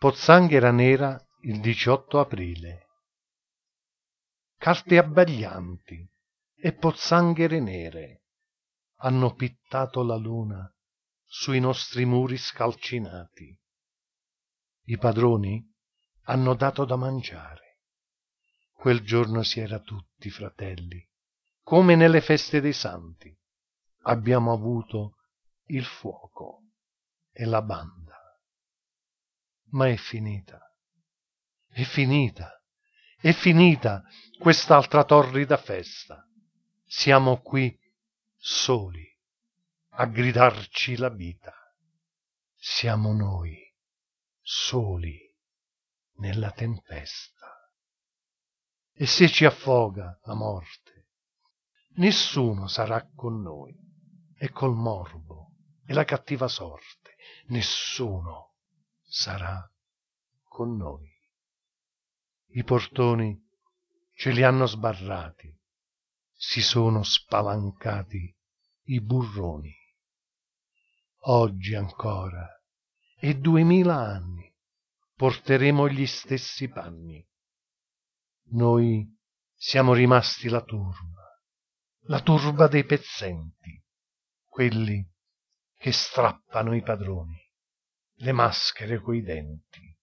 Pozzanghera nera il 18 aprile. Carte abbaglianti e pozzanghere nere hanno pittato la luna sui nostri muri scalcinati. I padroni hanno dato da mangiare. Quel giorno si era tutti fratelli, come nelle feste dei santi. Abbiamo avuto il fuoco e la banda. Ma è finita quest'altra torrida festa. Siamo qui soli a gridarci la vita. Siamo noi soli nella tempesta. E se ci affoga la morte, nessuno sarà con noi. E col morbo e la cattiva sorte, nessuno sarà con noi. I portoni ce li hanno sbarrati, si sono spalancati i burroni. Oggi ancora e 2000 anni porteremo gli stessi panni. Noi siamo rimasti la turba dei pezzenti, quelli che strappano i padroni, le maschere coi denti.